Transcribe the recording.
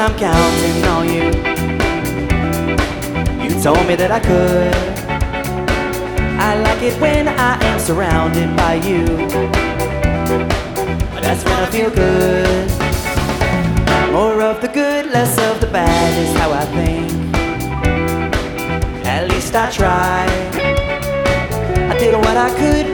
I'm counting on you. You told me that I could. I like it when I am surrounded by you. That's when I feel good. More of the good, less of the bad is how I think. At least I tried. I did what I could,